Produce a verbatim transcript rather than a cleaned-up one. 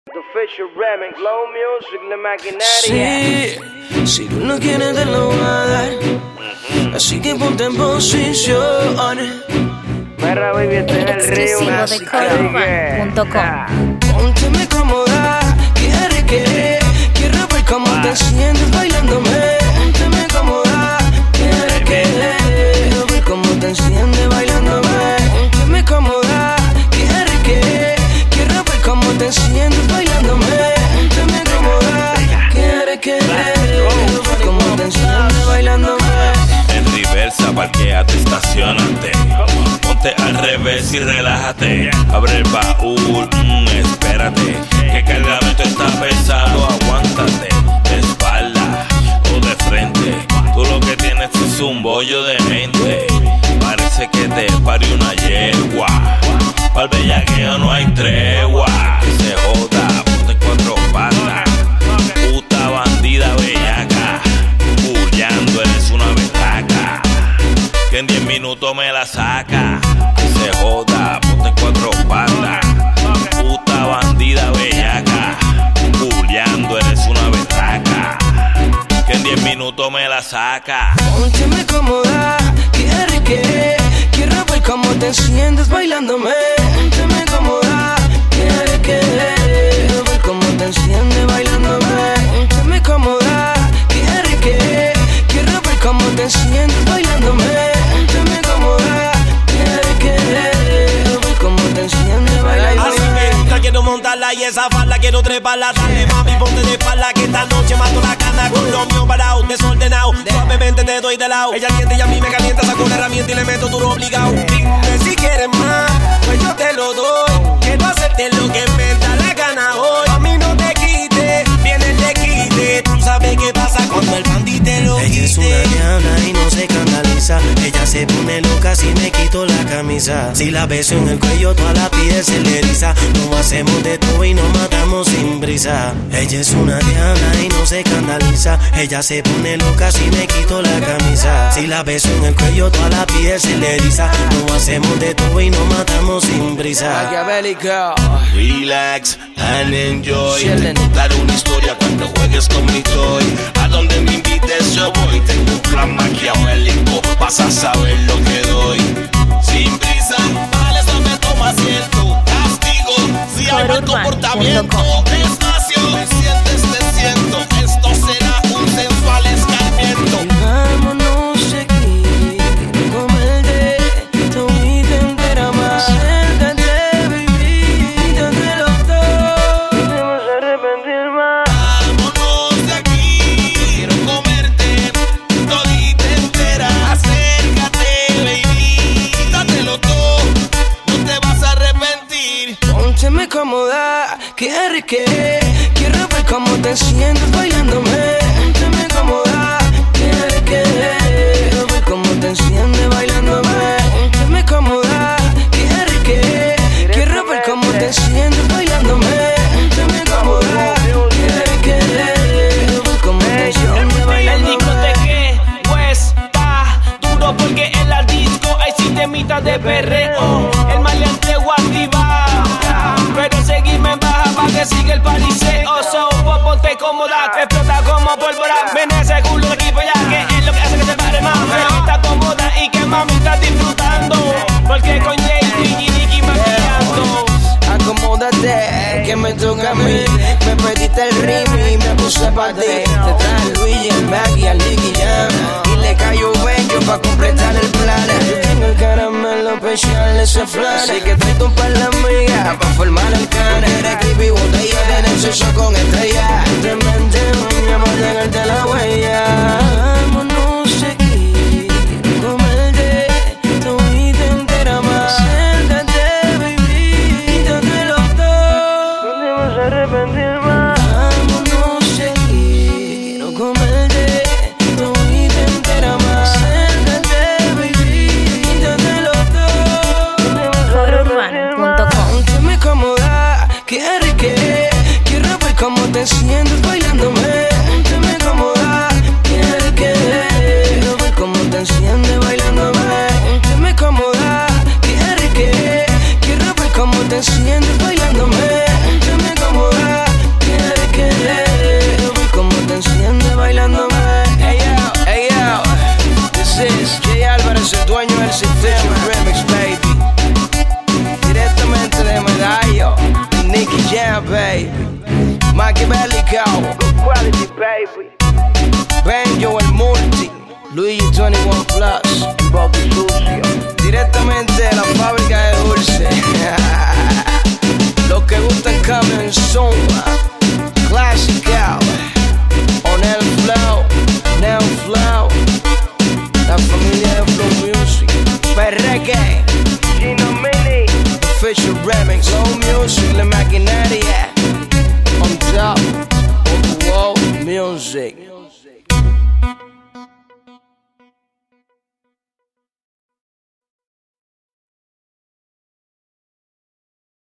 The Fisher Remix, Low Music, La Maquinaria. Sí, si tú no quieres te lo voy a dar. Así que ponte en posición. Mira, baby, este es el río. Exclusivo de Colorman punto com. Pónteme cómoda, quiere que quiero ver cómo te sientes bailándome. Pónteme cómoda, quiere que quiero ver cómo te sientes bailándome. Pónteme cómoda, quiere que quiero ver cómo te sientes bailándome. Pónteme cómoda, quiere que quiero ver cómo te sientes bailándome. En reversa, parqueate, estacionate. Ponte al revés y relájate. Abre el baúl, mmm, espérate. Que el cargamento está pesado, aguántate. De espalda o de frente. Tú lo que tienes es un bollo de mente. Parece que te parió una yegua. Pa'l bellaqueo no hay tregua. Que se joda, ponte cuatro patas. Puta bandida bellaca. Bullando, eres una berraca. Que en diez minutos me la saca. Que se joda, ponte cuatro patas. Puta bandida bellaca. Bullando, eres una berraca. Que en diez minutos me la saca. Pónteme cómoda, quiere que quiero ver cómo te sientes bailándome. Pónteme cómoda, quiere que quiero ver cómo te sientes bailándome. Pónteme cómoda, quiere que quiero ver cómo te sientes bailándome. Pónteme cómoda, quiere que quiero ver cómo te sientes bailándome. Así me gusta, quiero montarla y esa falda quiero treparla. Dale mami, ponte de espalda que esta noche mato la cana. Con lo mío parado, desordenado, suavemente te doy de lado. Ella siente y a mí me calienta, saco la herramienta y le meto duro obligado. Dime si quieres más, pues yo te lo doy. Quiero hacerte lo que me da la gana hoy. A mí no te quites, viene te quite. Tú sabes qué pasa cuando el bandit te lo quite. Ella es una diabla y no se escandaliza. Ella se pone loca si me quito la camisa. Si la beso en el cuello toda la piel se le eriza. No hacemos de todo y nos matamos sin brisa. Ella es una diabla y no se escandaliza. Ella se pone loca si me quito la camisa. Si la beso en el cuello toda la piel se le eriza. No hacemos de todo y nos matamos sin brisa. Maquiavélico. Relax and enjoy. Chillen. Te contaré una historia cuando juegues con mi toy. A donde me invites yo voy. Tengo un plan maquiavélico. Vas a saber lo que doy. Sin prisa, vale, no me toma asiento. Castigo, si hay mal comportamiento. Despacio, me sientes, te siento. Esto será un sensual escarmiento. Vámonos aquí, comerte tu vida entera más. Siéntate, baby, date los dos. No te vas a arrepentir más. Vámonos de aquí. Quiero comerte todita entera. Acércate, baby. Dátelo todo. No te vas a arrepentir. Pónteme cómoda, quiere que quiero ver cómo te sientes bailándome. Pónteme cómoda, quiere que quiero ver cómo te sientes bailándome. Pónteme cómoda, quiere que quiero ver cómo te sientes bailándome. Pónteme cómoda, quiere que quiero ver cómo te sientes bailándome. El discoteque pues está duro porque en la disco hay sistemitas de perreo. El maleante activa, pero seguirme en baja pa' que siga el pariseo. So, ponte cómoda, explota como pólvora. Ven ese culo de aquí para allá, que es lo que hace que se pare más. Está cómoda y que mami está disfrutando, porque con Jay y Nicky maquillando. Acomódate, que me toca a mí. Me pediste el ritmo y me puse pa' ti. Te trae Luigi, el Maggie, al Nicky Jam. Y le cayó bello pa' completar el plan. Yo tengo el caramelo especial, ese flan. Así que traigo un par de amigas pa' formar el can. Eres creepy, botella, tener sexo con estrella. Te mentemos, pa' dejarte la huella. Vámonos aquí, comerte tu vida entera más. Siéntate, baby, date los dos. No te vas a arrepentir más. Vámonos aquí, quiero comerte tu vida entera más. Siéntate, baby, date los dos. No te vas a Colorman punto com. Pónteme cómoda, quiere que quiero ver cómo te sientes bailándome. Pónteme cómoda, quiere que quiero ver cómo te sientes bailándome. Pónteme cómoda, quiere que quiero ver cómo te sientes bailándome. Pónteme cómoda. Jam, baby. Machiavellico. Good quality, baby. Benjo el Multi. Luigi veintiuno Plus. Bobby Sucio. Directamente de la fábrica de dulce. Los que gustan coming soon. Classical. On el flow. Neo flow. La familia de Flow Music. Perreque. Gino Mini. Official Remix. Flow Music. La Maquinaria.